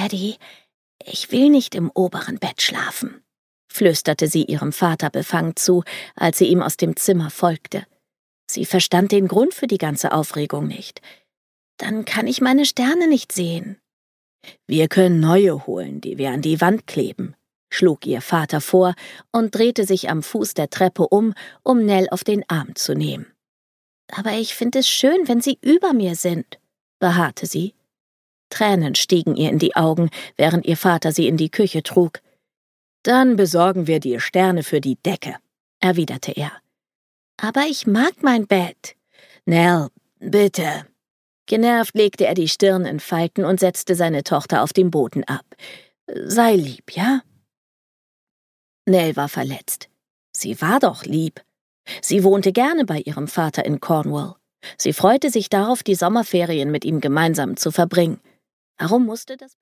Daddy, ich will nicht im oberen Bett schlafen, flüsterte sie ihrem Vater befangen zu, als sie ihm aus dem Zimmer folgte. Sie verstand den Grund für die ganze Aufregung nicht. Dann kann ich meine Sterne nicht sehen. Wir können neue holen, die wir an die Wand kleben, schlug ihr Vater vor und drehte sich am Fuß der Treppe um Nell auf den Arm zu nehmen. Aber ich finde es schön, wenn sie über mir sind, beharrte sie. Tränen stiegen ihr in die Augen, während ihr Vater sie in die Küche trug. Dann besorgen wir dir Sterne für die Decke, erwiderte er. Aber ich mag mein Bett. Nell, bitte. Genervt legte er die Stirn in Falten und setzte seine Tochter auf dem Boden ab. Sei lieb, ja? Nell war verletzt. Sie war doch lieb. Sie wohnte gerne bei ihrem Vater in Cornwall. Sie freute sich darauf, die Sommerferien mit ihm gemeinsam zu verbringen. Warum musste das